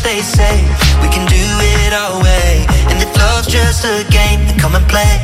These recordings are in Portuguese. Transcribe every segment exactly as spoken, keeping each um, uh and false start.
they say. We can do it our way, and if love's just a game, then come and play.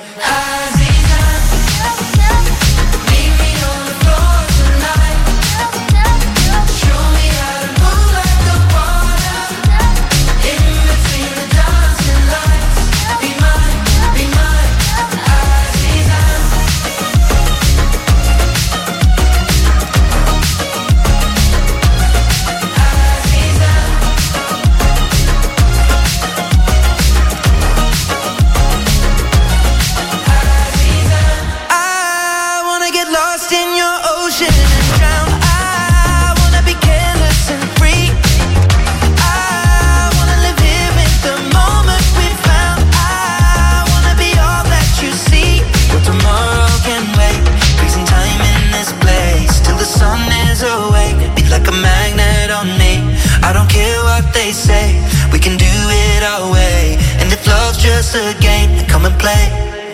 They say we can do it our way, and if love's just a game, then come and play.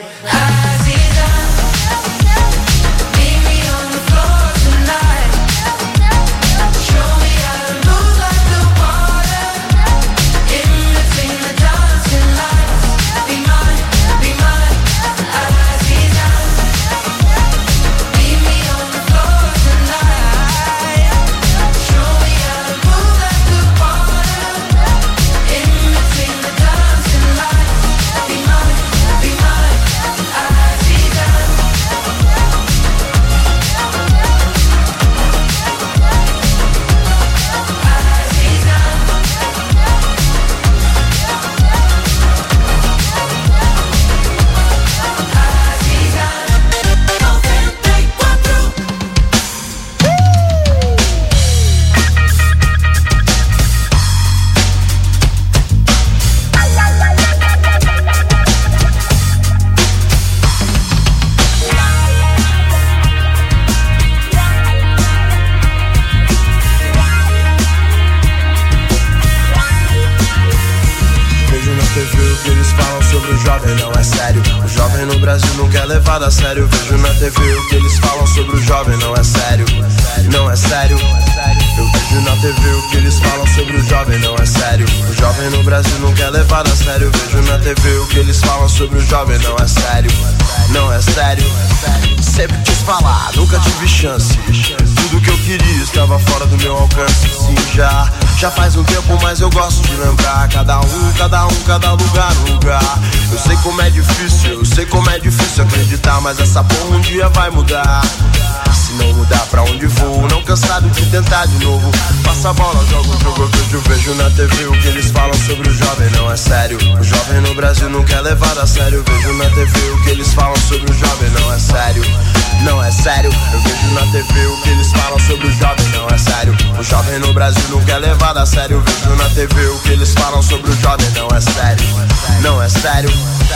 A sério, vejo na T V o que eles falam sobre o jovem, não é sério, não é sério. Eu vejo na T V o que eles falam sobre o jovem, não é sério. O jovem no Brasil não quer levar a sério. Vejo na T V o que eles falam sobre o jovem, não é sério, não é sério. Sempre quis falar, nunca tive chance. Tudo que eu queria estava fora do meu alcance. Sim, já, já faz um tempo, mas eu gosto de lembrar. Cada um, cada um, cada lugar, lugar. Eu sei como é difícil, eu sei como é difícil acreditar, mas essa porra um dia vai mudar. Se não mudar pra onde vou, não cansado de tentar de novo. Passa a bola, joga o jogo, eu vejo na T V o que eles falam sobre o jovem, não é sério. O jovem no Brasil não quer levar a sério. Vejo na T V o que eles falam sobre o jovem, não é sério, não é sério. Eu vejo na T V o que eles falam sobre o jovem, não é sério. O jovem no Brasil não quer levar a sério. Vejo na T V o que eles falam sobre o jovem, não é sério, não é sério.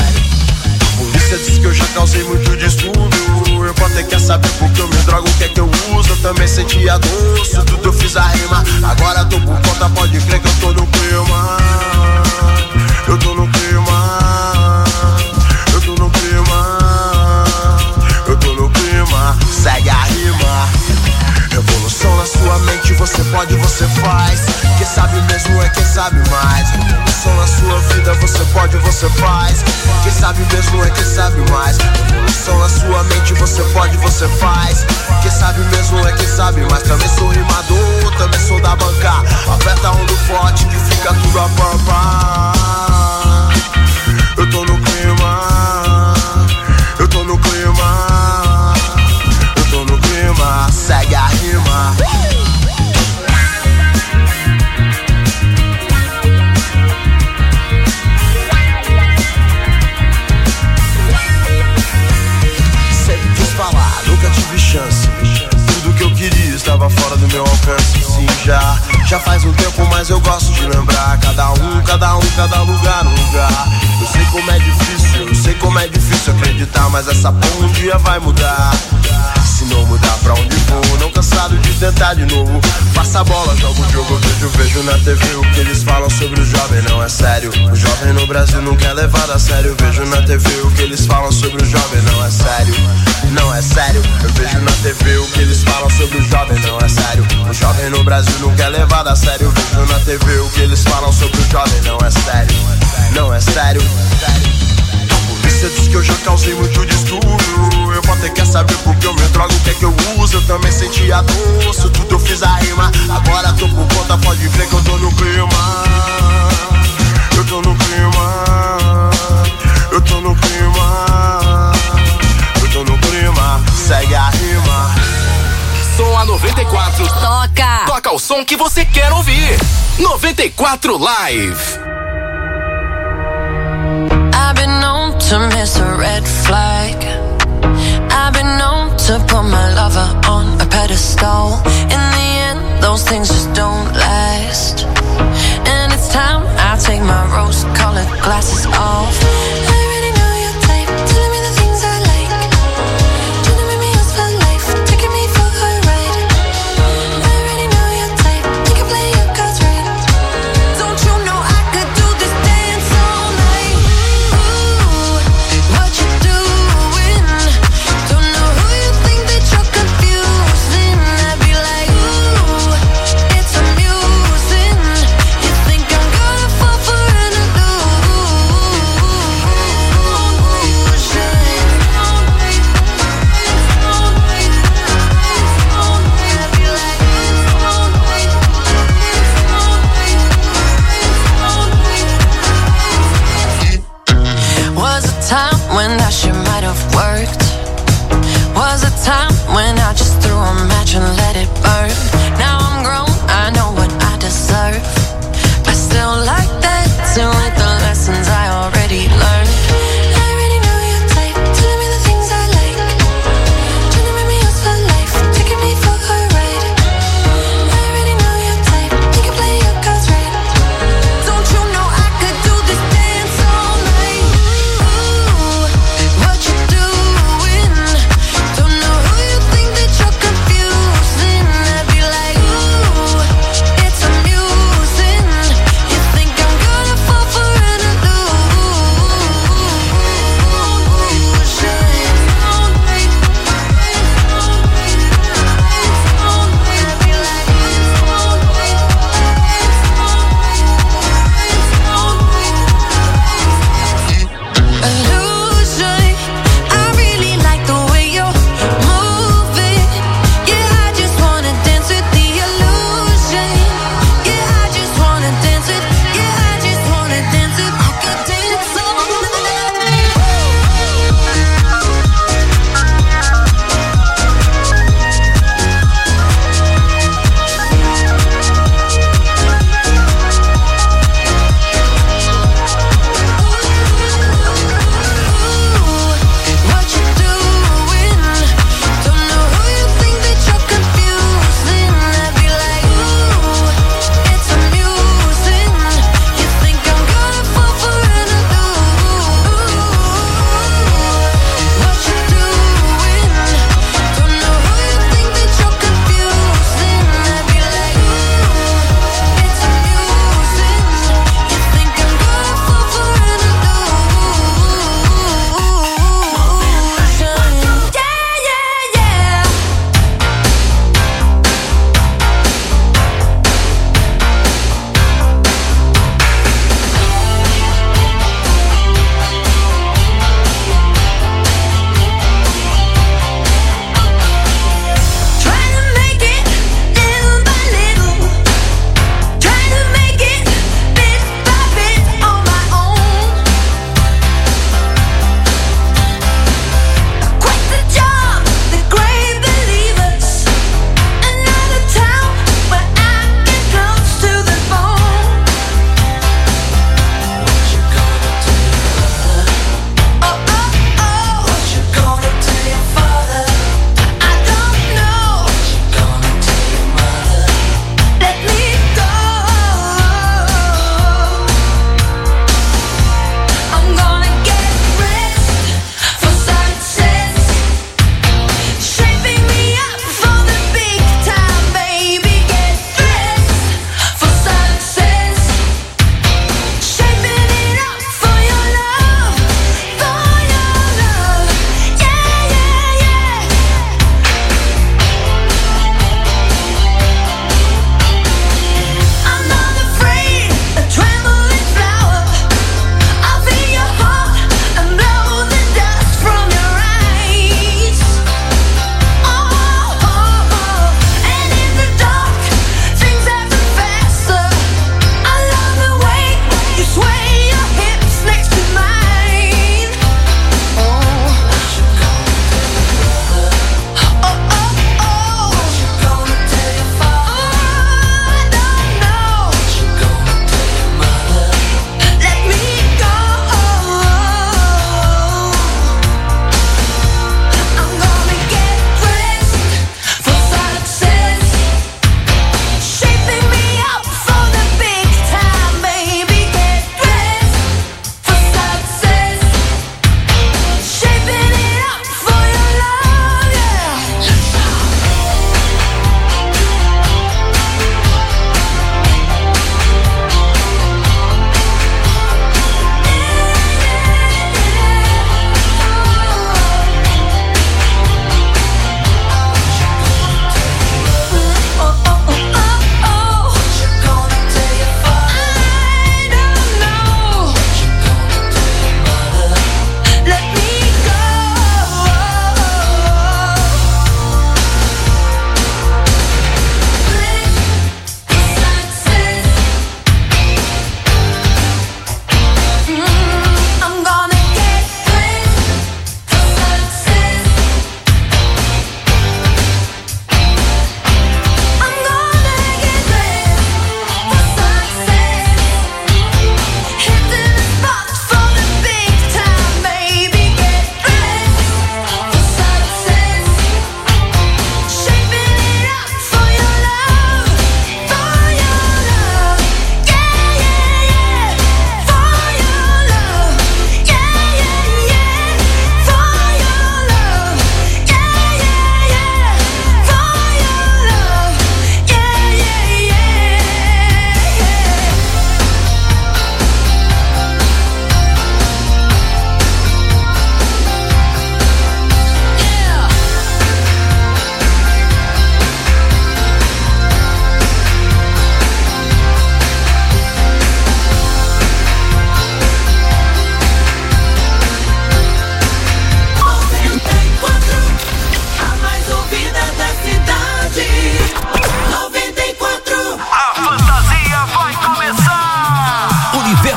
A polícia diz que eu já causei muito distúrbio. Eu posso ter que saber porque eu me drogo, o que é que eu uso. Eu também senti a dor, isso tudo eu fiz a rima. Agora tô por conta, pode crer que eu tô no clima. Eu tô no clima. Eu tô no clima. Eu tô no clima. Segue a rima. Revolução na sua mente, você pode, você faz. Quem sabe mesmo é quem sabe mais. Revolução na sua vida, você pode, você faz. Quem sabe mesmo é quem sabe mais. Revolução na sua mente, você pode, você faz. Quem sabe mesmo é quem sabe mais. Também sou rimador, também sou da banca. Aperta um do forte que fica tudo a pampa. Eu tô no clima. Eu tô no clima. Eu tô no clima. Segue a rima. Sempre quis falar, nunca tive chance. Tudo que eu queria estava fora do meu alcance. Sim, já, já faz um tempo, mas eu gosto de lembrar. Cada um, cada um, cada lugar, um lugar. Eu sei como é difícil, eu sei como é difícil acreditar, mas essa porra um dia vai mudar. Se não mudar pra onde vou, não cansado de tentar de novo. Passa a bola, joga o jogo, vejo, vejo na T V o que eles falam sobre o jovem, não é sério. O jovem no Brasil nunca é levado a sério. Vejo na T V o que eles falam sobre o jovem, não é sério. Não é sério. Eu vejo na T V o que eles falam sobre o jovem, não é sério. O jovem no Brasil nunca é levado a sério. Vejo na T V o que eles falam sobre o jovem, não é sério. Não é sério. Você diz que eu já causei muito distúrbio. Eu vou ter que saber porque eu me drogo, o que é que eu uso. Eu também senti a dor, isso tudo eu fiz a rima. Agora tô por conta, pode ver que eu tô no clima. Eu tô no clima. Eu tô no clima. Eu tô no clima. Segue a rima. Som a noventa e quatro. Toca! Toca o som que você quer ouvir. noventa e quatro Live. I've been known to miss a red flag. I've been known to put my lover on a pedestal. In the end, those things just don't last. And it's time I take my rose-colored glasses off. I already know your type, telling me the things I like. Trying to make me yours for life, taking me for a ride. I already know your type, you can play your cards right. Don't you know I could do this dance all night? Ooh, what you doing? Don't know who you think that you're confusing. I'd be like, ooh, it's amusing. You think I'm gonna fall for an illusion?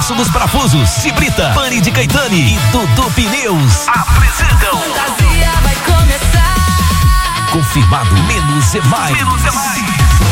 Sucesso dos Parafusos, de Brita, Pani de Caetani e Dudu Pneus apresentam Fantasia vai começar. Confirmado, menos é mais. Menos é mais.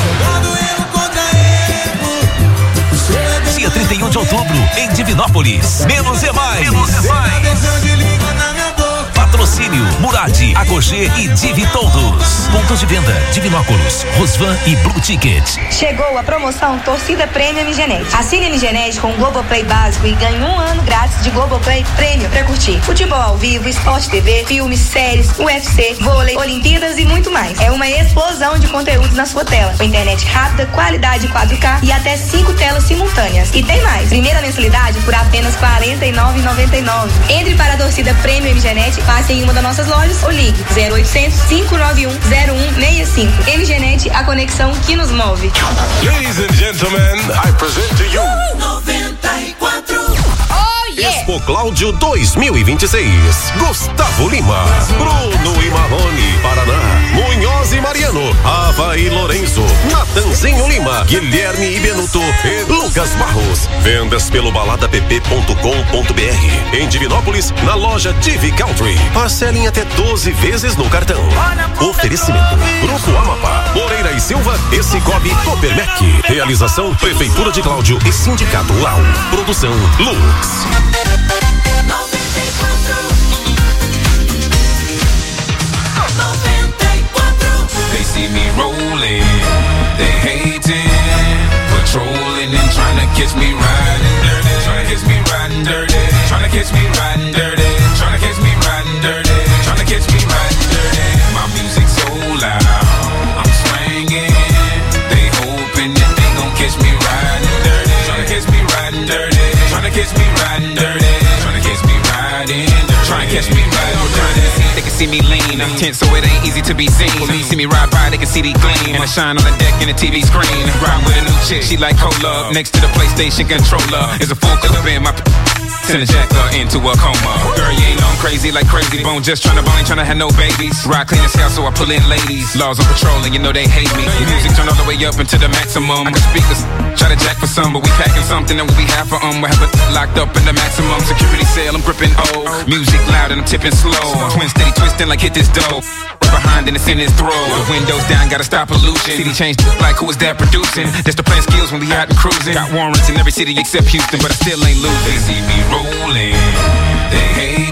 Dia trinta e um de outubro, em Divinópolis. Menos é mais. Menos é mais. Patrocínio Murad, Agogê e Divi Todos. Pontos de venda: Divinópolis, Rosvan e Blue Ticket. Chegou a promoção Torcida Premium M Genet. Assine M Genet com o Globoplay básico e ganhe um ano grátis de Globoplay Premium pra curtir futebol ao vivo, Sport T V, filmes, séries, U F C, vôlei, Olimpíadas e muito mais. É uma explosão de conteúdos na sua tela. Com internet rápida, qualidade quatro K e até cinco telas simultâneas. E tem mais. Primeira mensalidade por apenas quarenta e nove reais e noventa e nove centavos. Entre para a Torcida Premium M Genet, passe em uma das nossas lojas ou ligue zero oitocentos, cinco nove um, zero um seis cinco. M Genet, a conexão que nos move. Ladies and gentlemen, I present to you noventa e quatro. Oh yeah! Expo Cláudio dois mil e vinte e seis. Gustavo Lima, Bruno e Marrone, Paraná, Munhoz e Mariano, Ava e Lorenzo, Natanzinho Lima, Guilherme e Benuto e Lucas Barros. Vendas pelo balada p p ponto com ponto b r. Em Divinópolis, na loja T V Country. Parcelem até doze vezes no cartão. Oferecimento: Grupo Amapá, Moreira e Silva e Cicobi Copermec. Realização: Prefeitura de Cláudio e Sindicato Lau. Produção Lux. They see me rolling, they hating, patrolling and trying to catch me riding dirty, trying to catch me riding dirty, trying to catch me riding dirty, trying to catch me riding dirty, trying to catch me riding dirty. My music's so loud, I'm swinging, they hoping that they gon' catch me riding dirty, trying to catch me riding dirty, trying to catch me riding dirty, trying to catch me riding dirty, trying to catch me riding dirty. They can see me lean, I'm tense so it ain't easy to be seen. When you see me ride by, they can see the gleam, and I shine on the deck in the T V screen. Ride with a new chick, she like cola. Next to the PlayStation controller is a full clip in my send a jacker into a coma. Girl, you ain't on crazy like crazy bone, just tryna bone, ain't tryna have no babies. Ride clean as hell, so I pull in ladies. Laws on patrol, and you know they hate me. The music turn all the way up into the maximum. I can speak this, try to jack for some, but we packing something that will be half for um. We have it locked up in the maximum security cell. I'm gripping O. Music loud and I'm tipping slow. Twin steady twisting like hit this dough. Right behind and it's in his throat. The windows down, gotta stop pollution. City changed like who is that producing? That's the plan skills when we out and cruising. Got warrants in every city except Houston, but I still ain't losing. They see me rolling, they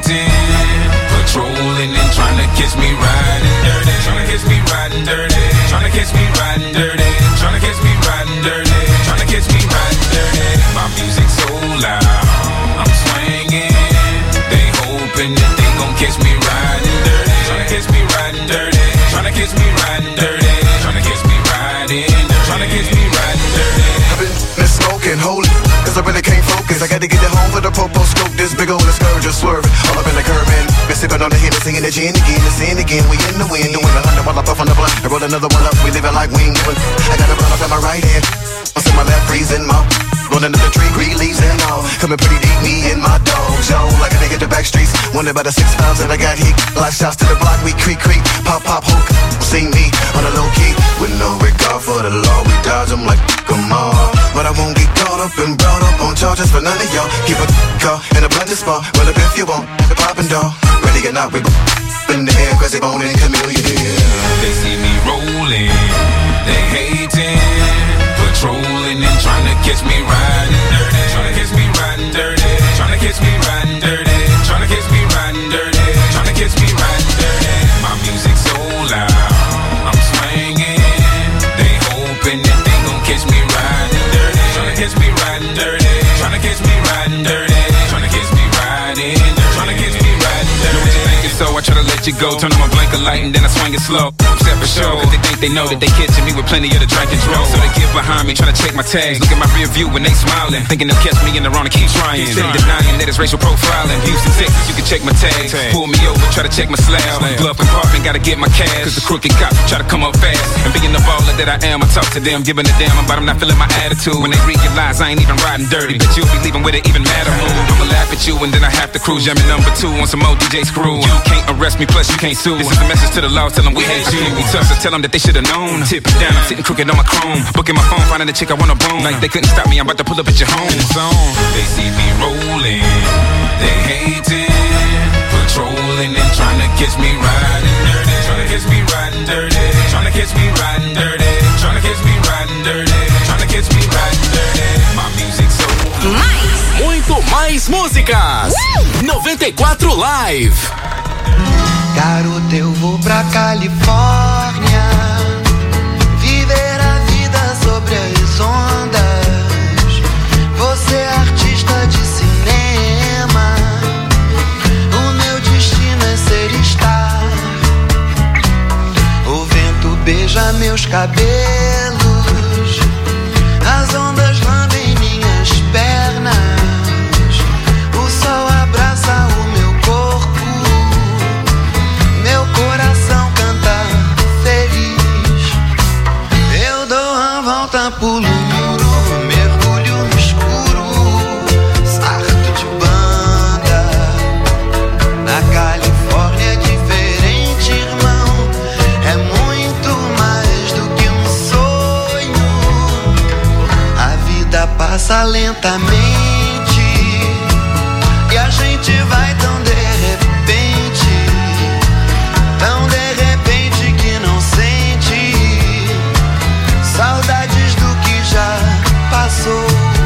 hating, patrolling and trying to catch me riding dirty, trying to catch me riding dirty, trying to catch me riding dirty, trying to catch me riding dirty, trying to catch me riding dirty. My music's so loud, I'm swinging, they hoping that they gon' catch me riding dirty, trying to catch me riding dirty, trying to catch me riding dirty, trying to catch me riding dirty, trying to catch me riding dirty. I've been smoking, holy, cause I really can't focus. I got to get it home for the popo scope. This big old scourge just swerving all up in the curb and been sipping on the hit and singing the gin again and sin again. We in the wind, doing a hundred while I puff on the blunt. I roll another one up, we living like we ain't giving. I got a run up in my right hand, I'm in my left freezing mouth. Rolling up the tree, green leaves and all. Coming pretty deep, me and my dogs, yo. Like a nigga at the back streets. Wondering about the six pounds that I got heat. Life shots to the block, we creep, creep. Pop, pop, hook. See me on a low key. With no regard for the law, we dodge them like, come on. But I won't get caught up and brought up on charges for none of y'all. Keep a car in a blended spot. Well, up if you want, the poppin' dog. Ready or not, we in the air, cause they bone and chameleon. They see me rolling, they hating, patrolling and trying to catch me riding dirty, trying to catch me riding dirty, trying to catch me riding dirty, trying to catch me riding dirty, trying to catch me riding dirty. My music's so loud, I'm swinging, they hoping that they gon' catch me riding dirty, trying to catch me riding dirty, trying to catch me riding dirty, trying to catch me riding dirty, trying to catch me riding dirty. Know what you thinking, so I try to let you go, turn on my blinker light and then I swing it slow. Set for show, cause they think they know that they catching me with plenty of the drink and drove. So they get behind me, trying to check my tags. Look at my rear view when they smiling, thinking they'll catch me in the wrong and keep trying. Steady denying that it's racial profiling. Houston, Texas, you can check my tags. Pull me over, try to check my slab. Glove compartment, gotta get my cash. Cause the crooked cops try to come up fast. And being the baller that I am, I talk to them, giving a damn about them not feeling my attitude. When they realize I ain't even riding dirty, but you'll be leaving with it even matter mood. I'ma laugh at you and then I have to cruise. Jamming number two on some more D J screw. You can't arrest me, plus you can't sue. This is a message to the law, tell them we hate you. We tough, so tell them that they should've known. Tip it down, I'm sitting crooked on my chrome. Booking my phone, finding a chick I wanna bone. Like they couldn't stop me, I'm about to pull up at your home. It's on. They see me rolling, they hating, patrolling and trying to catch me riding dirty. Trying to catch me riding dirty. Trying to catch me riding dirty. Trying to catch me riding dirty. Trying to catch me riding dirty. My music's so mais, muito mais músicas. Uh! noventa e quatro Live. Garota, eu vou pra Califórnia, viver a vida sobre as ondas. Você é artista de cinema, o meu destino é ser star. O vento beija meus cabelos, as ondas lambem minhas pernas, o sol abraça o meu corpo, meu coração canta feliz. Eu dou a volta, pulo o muro, mergulho no escuro, sarto de banda. Na Califórnia é diferente, irmão, é muito mais do que um sonho. A vida passa lentamente e a gente vai tão de repente, tão de repente que não sente saudades do que já passou.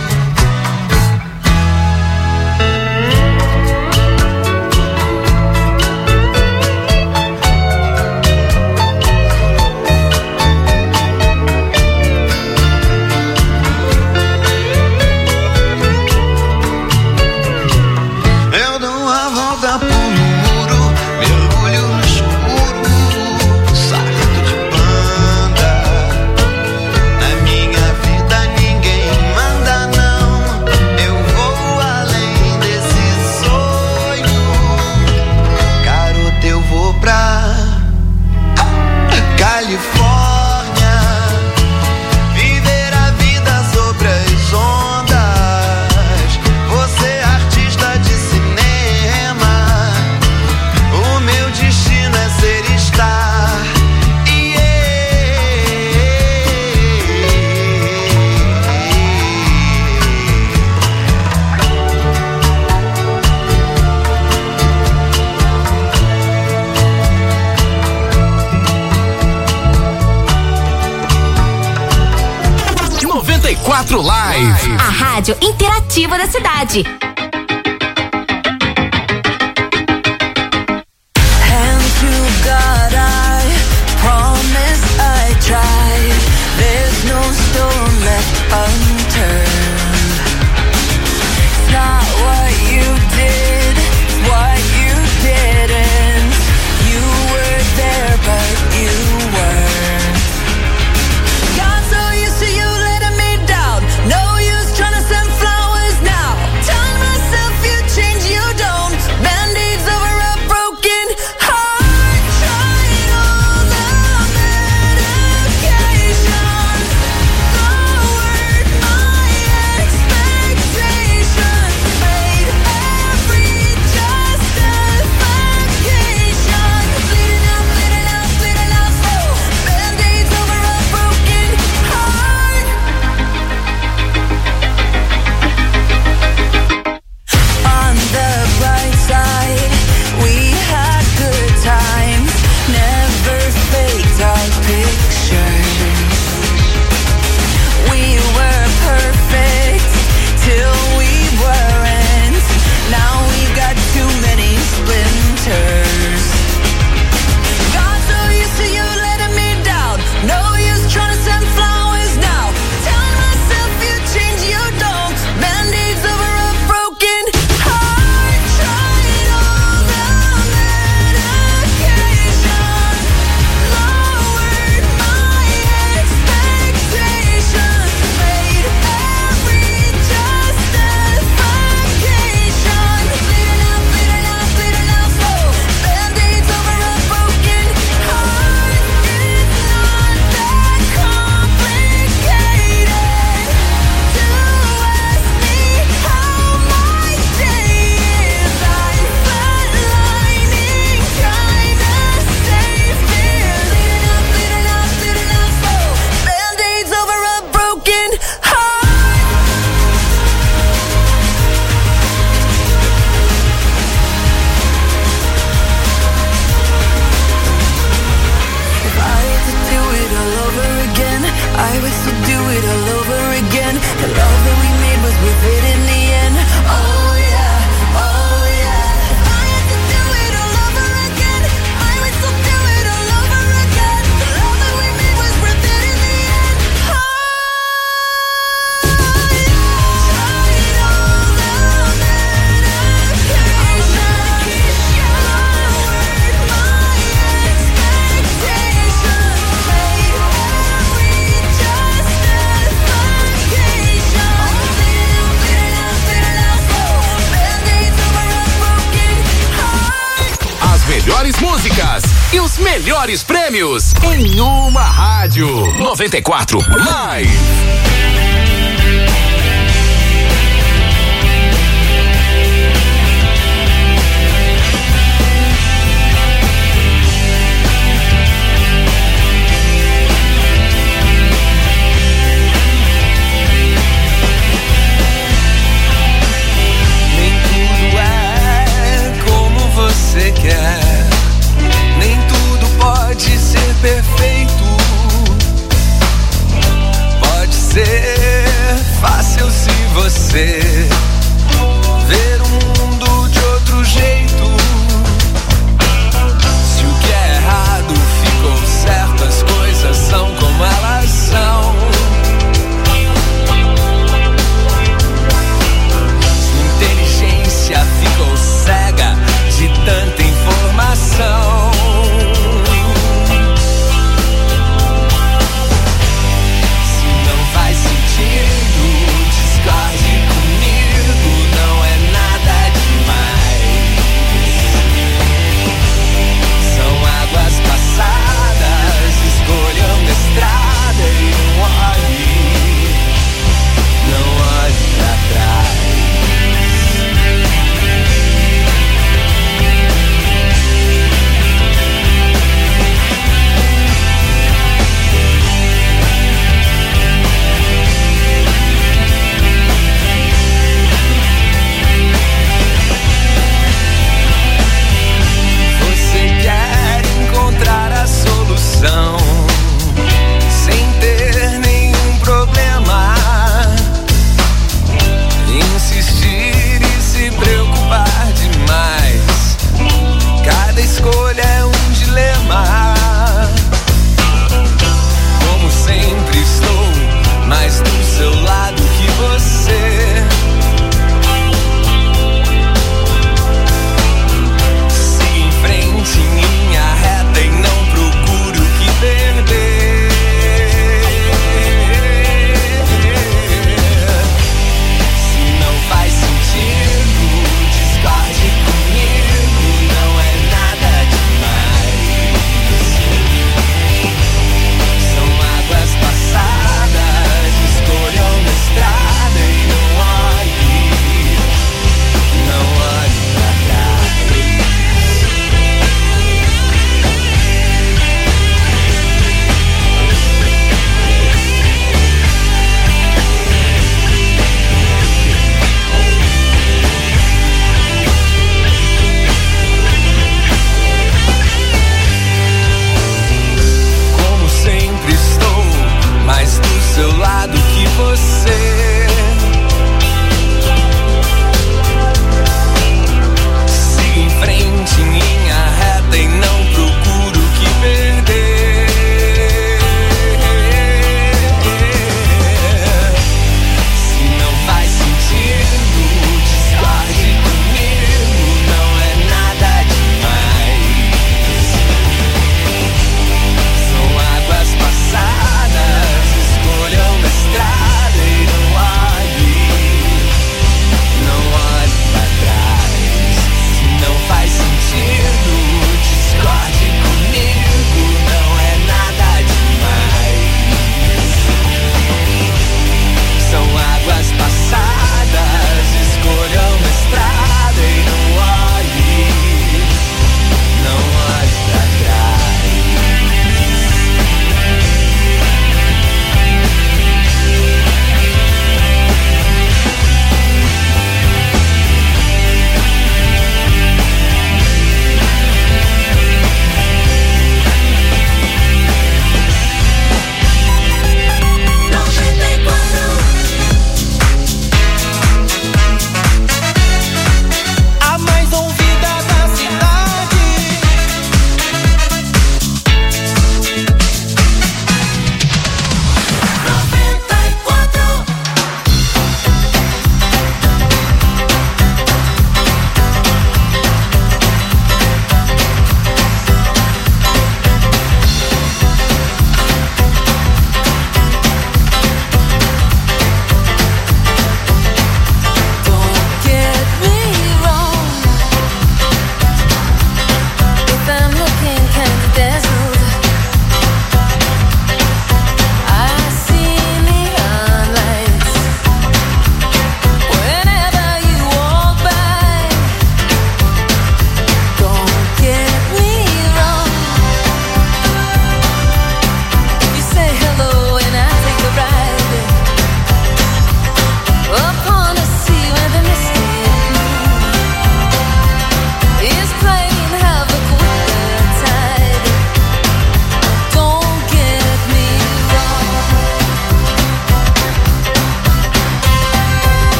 Eu dou a volta, pulo o muro, mergulho no escuro, sarto de banda. Na minha vida ninguém manda não, eu vou além desse sonho. Garota, eu vou pra Califórnia, viver a vida sobre as ondas. Você é artista de cinema, o meu destino é ser star. noventa e quatro Live. A rádio interativa da cidade. Hands to God, I promise I tried. There's no stone left unturned. It's not what you did, it's what you didn't. You were there, but you weren't. Got so used to you letting me down. No use trying to send flowers now. Tell me Goiás. E os melhores prêmios em uma rádio. noventa e quatro Live. Você quer, nem tudo pode ser perfeito. Pode ser fácil se você ver o mundo de outro jeito. Se o que é errado ficou certo, as coisas são como elas são. Se a inteligência ficou cega de tanta informação, se não faz sentido, discorde comigo.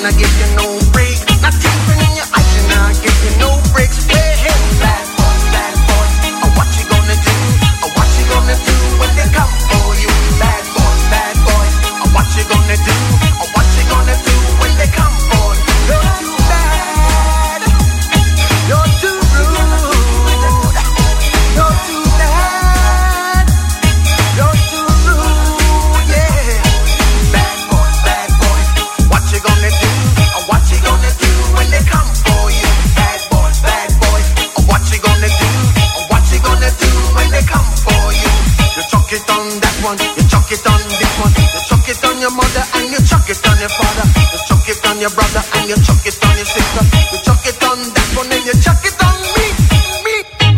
I give you no break. Not even in your eyes, and I give you no breaks. Hey, hey, bad boys, bad boys. Oh, what you gonna do? Oh, what you gonna do when they come for you? Bad boys, bad boys. Oh, what you gonna do? Oh, what you gonna do when they come for you? You're too bad. You're too rude. You're too bad. You're too rude, yeah. Bad boys, bad boys. What you gonna do? Oh, what you gonna do when they come for you? Bad boys, bad boys. Oh, what you gonna do? Oh, what you gonna do when they come for you? You chuck it on that one, you chuck it on this one. You chuck it on your mother and you chuck it on your father. You chuck it on your brother and you chuck it on your sister. You chuck it on that one and you chuck it on me, me.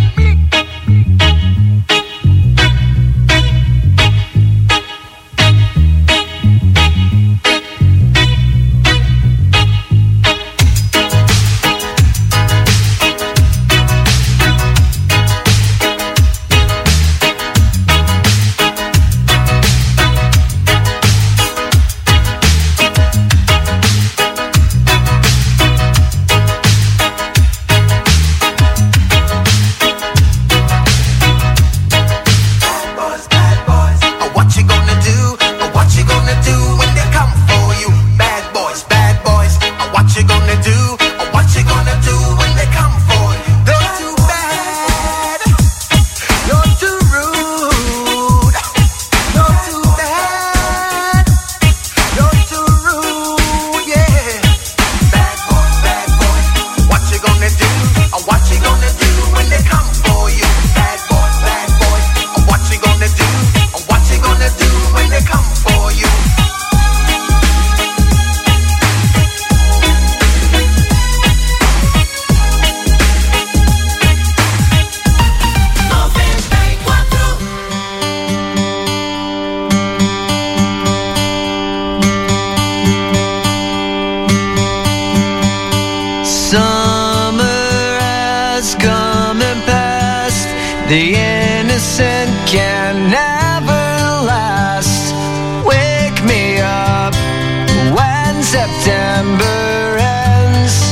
The innocent can never last. Wake me up when September ends.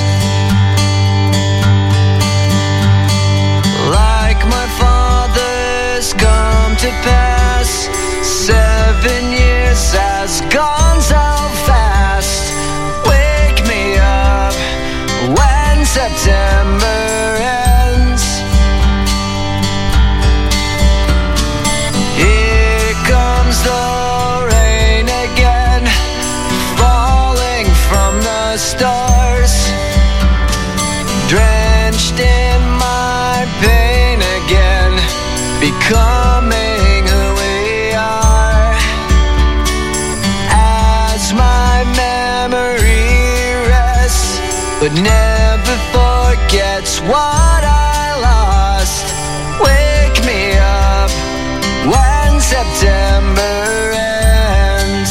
Like my father's come to pass. Seven years has gone so fast. Wake me up when September ends. The rain again, falling from the stars, drenched in my pain again, becoming who we are. As my memory rests, but never forgets what I lost. Wake me up when September ends.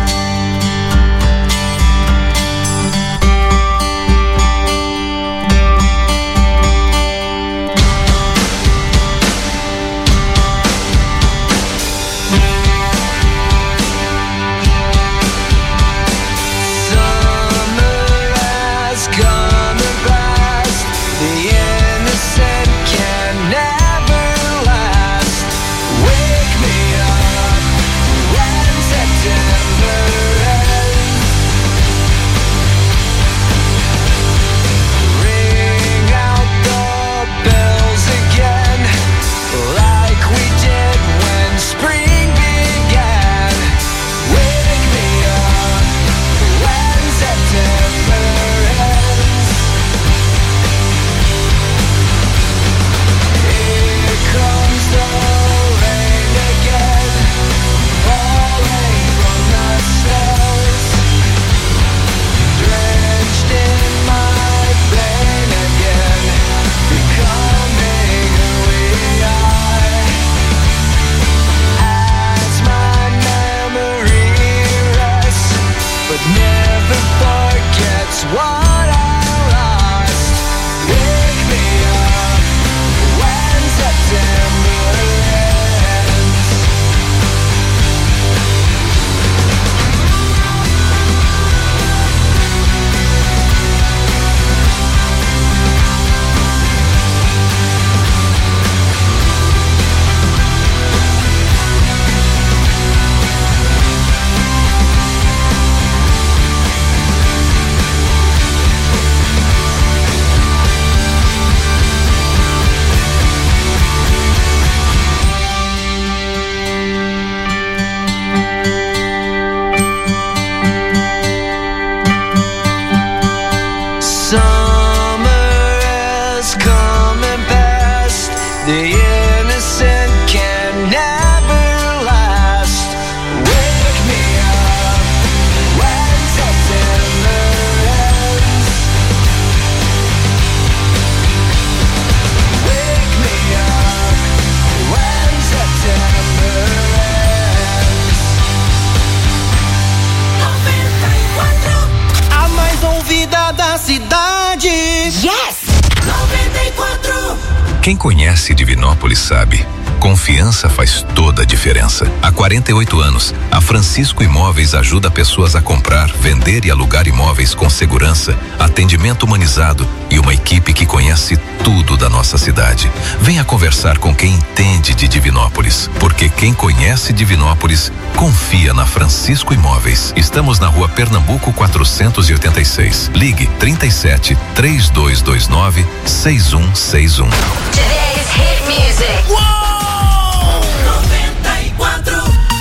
Summer has come and passed. The innocent can never last. Wake me up when September ends. Ring out the bells again, like we did when spring began. Wake me up when September ends. Here comes the rain again, falling from the stars, drenched in my pain again, becoming who we are. As my memory rests, but never forgets what I lost. Wake me up when September ends. Quem conhece Divinópolis sabe. Confiança faz toda a diferença. Há quarenta e oito anos, a Francisco Imóveis ajuda pessoas a comprar, vender e alugar imóveis com segurança, atendimento humanizado e uma equipe que conhece tudo da nossa cidade. Venha conversar com quem entende de Divinópolis, porque quem conhece Divinópolis confia na Francisco Imóveis. Estamos na Rua Pernambuco quatrocentos e oitenta e seis. Ligue trinta e sete, três dois dois nove, seis um seis um. Today's hit music. Uou! noventa e quatro.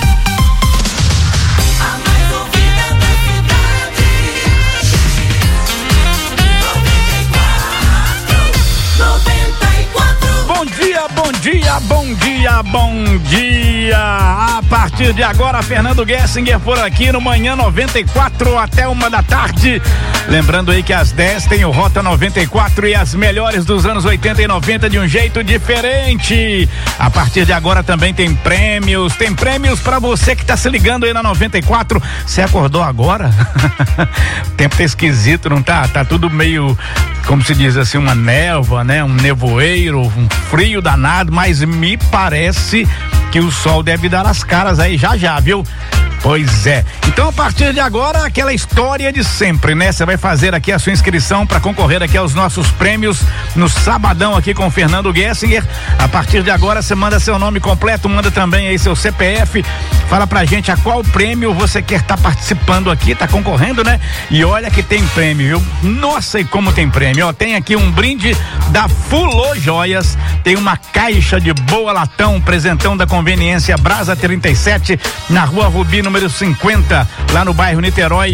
A mais ouvida da cidade. noventa e quatro. Bom dia, bom dia, bom dia, bom dia. A partir de agora, Fernando Gessinger por aqui no Manhã noventa e quatro até uma da tarde. Lembrando aí que às dez tem o Rota noventa e quatro e as melhores dos anos oitenta e noventa de um jeito diferente. A partir de agora também tem prêmios, tem prêmios pra você que tá se ligando aí na noventa e quatro. Você acordou agora? O tempo tá esquisito, não tá? Tá tudo meio, como se diz assim, uma névoa, né? Um nevoeiro, um frio danado, mas me parece que o sol deve dar as caras aí já já, viu? Pois é. Então, a partir de agora, aquela história de sempre, né? Você vai fazer aqui a sua inscrição para concorrer aqui aos nossos prêmios no sabadão aqui com o Fernando Gessinger. A partir de agora, você manda seu nome completo, manda também aí seu C P F, fala pra gente a qual prêmio você quer estar tá participando aqui, tá concorrendo, né? E olha que tem prêmio, viu? Nossa, e como tem prêmio, ó, tem aqui um brinde da Fulô Joias, tem uma caixa de boa latão, presentão da conveniência Brasa trinta e sete, na Rua Rubi, número cinquenta, lá no bairro Niterói.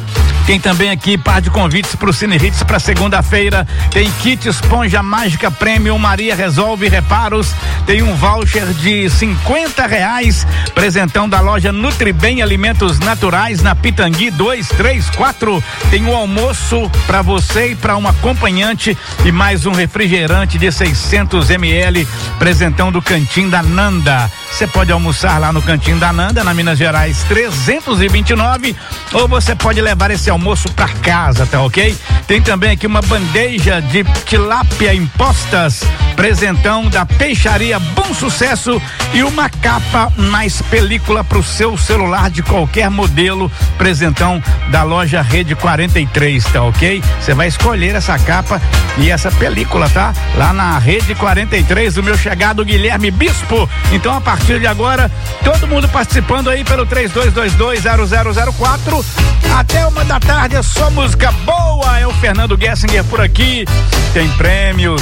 Tem também aqui par de convites pro Cine Hits para segunda-feira. Tem kit esponja mágica Premium Maria Resolve Reparos. Tem um voucher de cinquenta reais. Presentão da loja Nutribem Alimentos Naturais na Pitangui dois três quatro. Tem um almoço para você e para um acompanhante e mais um refrigerante de seiscentos mililitros. Presentão do Cantinho da Nanda. Você pode almoçar lá no Cantinho da Nanda, na Minas Gerais trezentos e vinte e nove, ou você pode levar esse almoço pra casa, tá ok? Tem também aqui uma bandeja de tilápia em postas, presentão da Peixaria Bom Sucesso e uma capa mais película pro seu celular de qualquer modelo, presentão da loja Rede quarenta e três, tá ok? Você vai escolher essa capa e essa película, tá? Lá na Rede quarenta e três, o meu chegado Guilherme Bispo. Então, a partir de agora, todo mundo participando aí pelo três dois dois dois zero zero zero quatro até uma da tarde, é só música boa. É o Fernando Gessinger por aqui. Tem prêmios,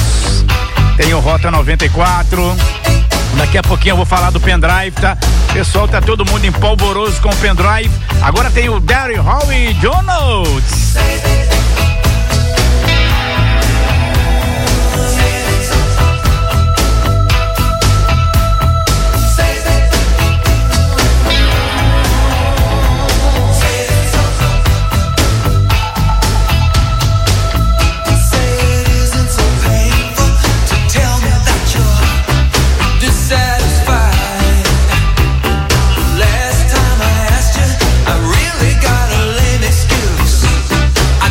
tem o Rota noventa e quatro. Daqui a pouquinho eu vou falar do pendrive, tá? Pessoal, tá todo mundo em polvoroso com o pendrive. Agora tem o Daryl Hall e John Oates. Last time I asked you, I really got a lame excuse.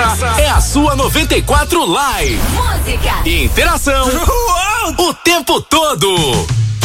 é a sua noventa e quatro Live. Música. Interação. Uou! O tempo todo.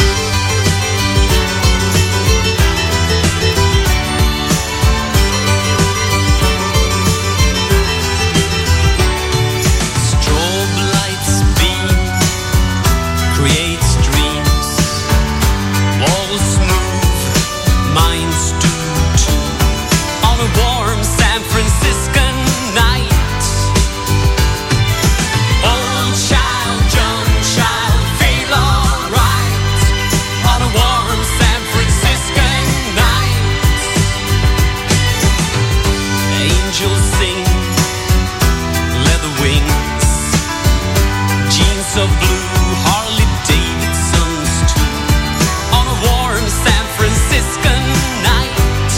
Of blue Harley Davidsons too, on a warm San Franciscan night.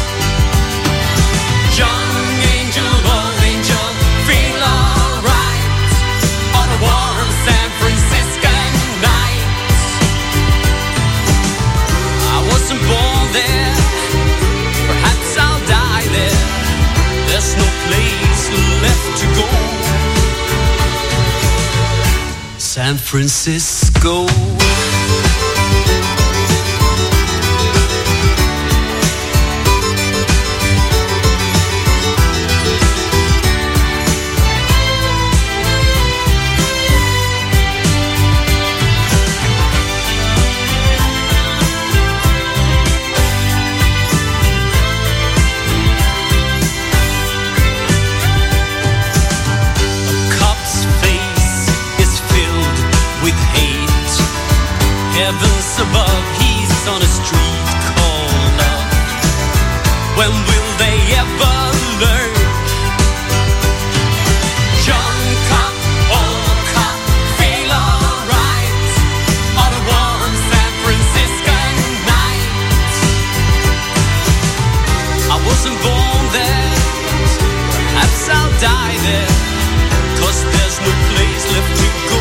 Young angel, old angel, feel alright, on a warm San Franciscan night. I wasn't born there, perhaps I'll die there. There's no place left to go. San Francisco. Heavens above, he's on a street called love. When will they ever learn? Young cop, old cop, feel alright, on a warm San Franciscan night. I wasn't born there, perhaps I'll die there, 'cause there's no place left to go.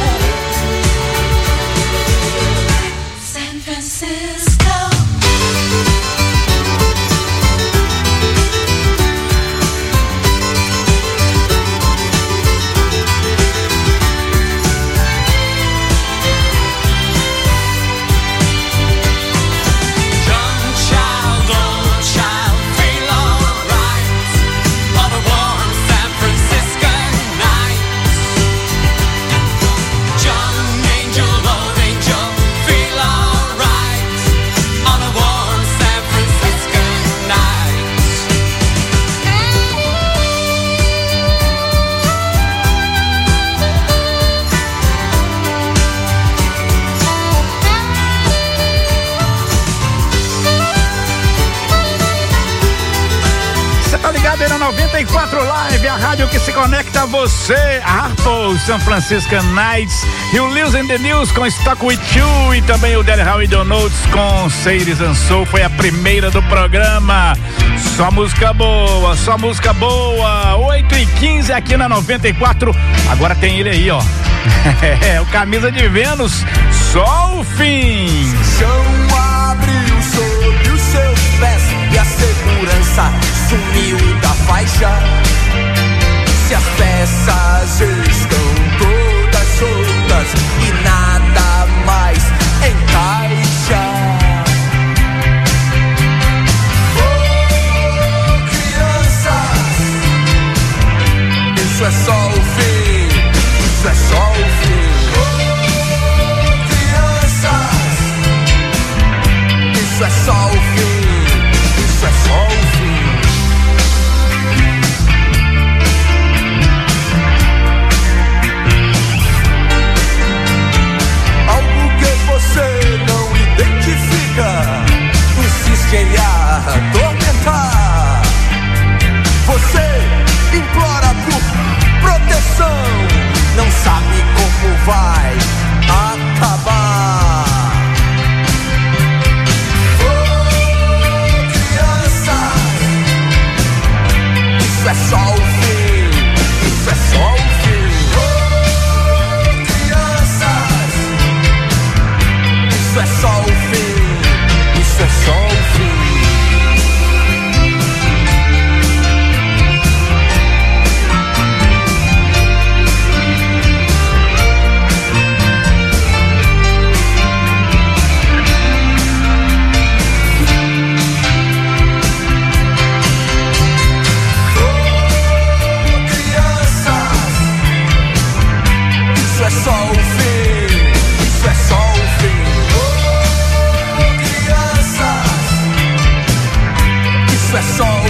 noventa e quatro Live, a rádio que se conecta a você. Apple, San Francisco Nights, e o Lewis and the News com Stuck With You, e também o Daddy Howie Donuts com Sadie's and Soul. Foi a primeira do programa. Só música boa, só música boa. oito e quinze aqui na noventa e quatro. Agora tem ele aí, ó. É, o camisa de Vênus, só o fim. O chão abriu sob os seus pés e a segurança sumiu da faixa. Se as peças estão todas soltas e nada mais encaixa. Oh, crianças, isso é só o fim, isso é só o fim. Oh, crianças, isso é só o fim, isso é só o fim. Você não identifica, insiste em atormentar. Você implora por proteção. isso é só